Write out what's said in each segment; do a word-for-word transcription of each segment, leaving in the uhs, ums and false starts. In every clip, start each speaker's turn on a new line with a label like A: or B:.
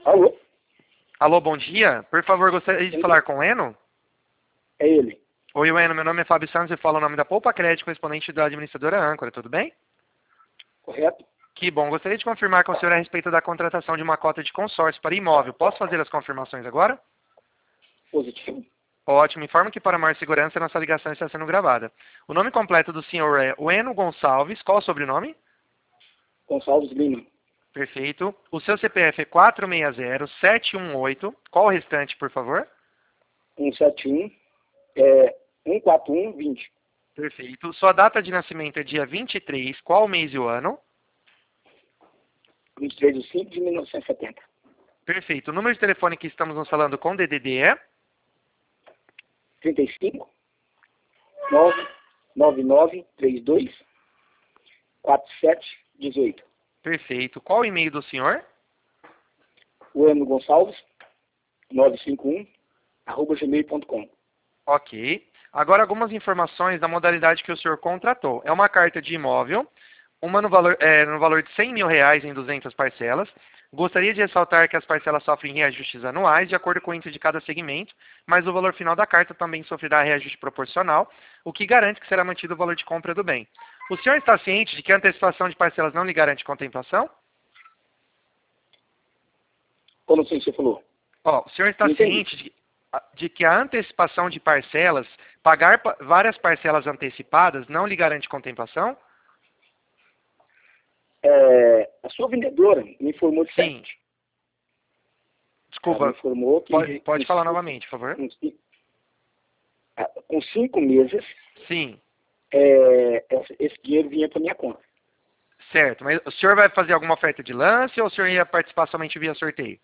A: Alô?
B: Alô, bom dia. Por favor, gostaria de falar com o Eno?
A: É ele.
B: Oi, Eno. Meu nome é Fábio Santos e falo o nome da Poupa Crédito, correspondente da administradora Âncora. Tudo bem?
A: Correto?
B: Que bom. Gostaria de confirmar com o senhor a respeito da contratação de uma cota de consórcio para imóvel. Posso fazer as confirmações agora?
A: Positivo?
B: Ótimo. Informo que para maior segurança nossa ligação está sendo gravada. O nome completo do senhor é Eno Gonçalves. Qual o sobrenome?
A: Gonçalves Lima.
B: Perfeito. O seu C P F é quatro seis zero sete um oito. Qual o restante, por favor?
A: cento e setenta e um. É, cento e quarenta e um vinte.
B: Perfeito. Sua data de nascimento é dia vinte e três. Qual o mês e o ano?
A: vinte e três de cinco de mil novecentos e setenta.
B: Perfeito. O número de telefone que estamos nos falando com D D D é?
A: trinta e cinco, nove nove nove três dois, quatro sete um oito.
B: Perfeito. Qual o e-mail do senhor?
A: O Eno Gonçalves, novecentos e cinquenta e um, arroba gmail ponto com.
B: Ok. Agora algumas informações da modalidade que o senhor contratou. É uma carta de imóvel, uma no valor, é, no valor de cem mil reais em duzentas parcelas. Gostaria de ressaltar que as parcelas sofrem reajustes anuais, de acordo com o índice de cada segmento, mas o valor final da carta também sofrerá reajuste proporcional, o que garante que será mantido o valor de compra do bem. O senhor está ciente de que a antecipação de parcelas não lhe garante contemplação?
A: Como assim você falou?
B: Ó, o senhor está
A: Não entendi.
B: ciente de, de que a antecipação de parcelas, pagar pa- várias parcelas antecipadas, não lhe garante contemplação?
A: É, a sua vendedora me informou de
B: Sim.
A: sete. Ela me
B: Desculpa,
A: informou que
B: pode, pode
A: com
B: falar
A: cinco-
B: novamente, por favor?
A: com cinco- ah, com cinco meses
B: Sim,
A: é, esse esse dinheiro vinha para minha conta.
B: certo. Mas o senhor vai fazer alguma oferta de lance ou o senhor ia participar somente via sorteio?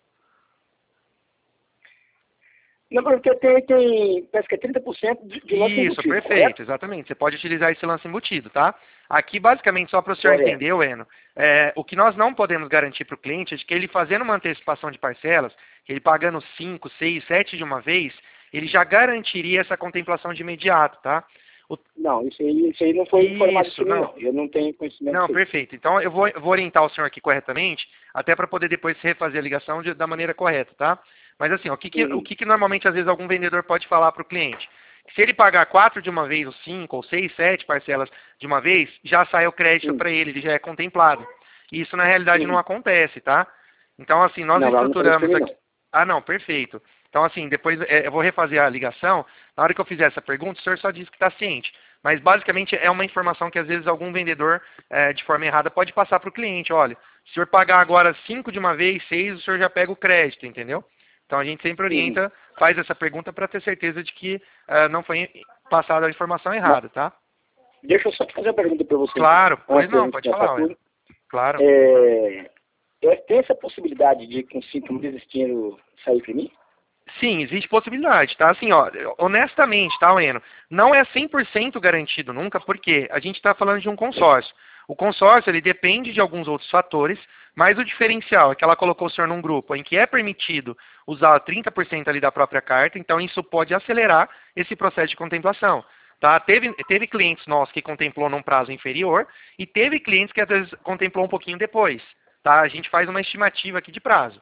A: Não, porque tem, tem parece que é trinta por cento de, de lance
B: Isso,
A: embutido,
B: perfeito,
A: correto?
B: exatamente. Você pode utilizar esse lance embutido, tá? Aqui, basicamente, só para o senhor
A: Correto.
B: entender, Eno, é, o que nós não podemos garantir para o cliente é de que ele fazendo uma antecipação de parcelas, ele pagando cinco, seis, sete de uma vez, ele já garantiria essa contemplação de imediato, tá? O-
A: Não, isso aí, isso aí não foi informado
B: Isso,
A: por mim,
B: não.
A: não. Eu não tenho conhecimento
B: Não,
A: disso aí.
B: perfeito. Então eu vou, eu vou orientar o senhor aqui corretamente, até para poder depois refazer a ligação de- da maneira correta, tá? Mas assim, ó, o que, que, o
A: Uhum.
B: que, que normalmente às vezes algum vendedor pode falar para o cliente? Se ele pagar quatro de uma vez, ou cinco, ou seis, sete parcelas de uma vez, já sai o crédito
A: Uhum.
B: para ele, ele já é contemplado. E isso na realidade não
A: Uhum.
B: acontece, tá? Então assim, nós
A: Não, ela não falou isso pra
B: estruturamos
A: mim,
B: aqui.
A: não.
B: Ah, não, perfeito. Então, assim, depois é, eu vou refazer a ligação. Na hora que eu fizer essa pergunta, o senhor só diz que está ciente. Mas, basicamente, é uma informação que, às vezes, algum vendedor, é, de forma errada, pode passar para o cliente. Olha, se o senhor pagar agora cinco de uma vez, seis, o senhor já pega o crédito, entendeu? Então, a gente sempre
A: Uhum.
B: orienta, faz essa pergunta para ter certeza de que é, não foi passada a informação
A: Mas,
B: errada, tá?
A: deixa eu só te fazer uma pergunta para você, então.
B: Claro, pois
A: Antes da
B: não,
A: gente
B: pode
A: passar
B: falar, Weno.
A: tudo.
B: Claro.
A: É, é, tem essa possibilidade de, com cinco meses, esse dinheiro sair para mim?
B: Sim, existe possibilidade, tá? Assim, ó, honestamente, tá, Leno? Não é cem por cento garantido nunca, porque a gente está falando de um consórcio. O consórcio, ele depende de alguns outros fatores, mas o diferencial é que ela colocou o senhor num grupo em que é permitido usar trinta por cento ali da própria carta, então isso pode acelerar esse processo de contemplação. Tá? Teve, teve clientes nossos que contemplou num prazo inferior e teve clientes que às vezes contemplou um pouquinho depois. Tá? A gente faz uma estimativa aqui de prazo.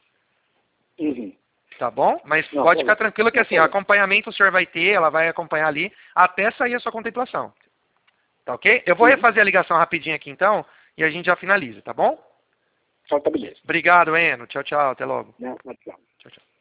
A: Uhum.
B: Tá bom? Mas
A: Não,
B: pode
A: tá
B: ficar
A: bom.
B: tranquilo que
A: Não,
B: assim,
A: tá bom.
B: acompanhamento o senhor vai ter, ela vai acompanhar ali, até sair a sua contemplação. Tá ok? Eu vou
A: Uhum.
B: refazer a ligação rapidinho aqui então, e a gente já finaliza, tá bom?
A: Só tá beleza.
B: Obrigado, Eno. Tchau, tchau. Até logo.
A: Né? Tchau.
B: Tchau, tchau.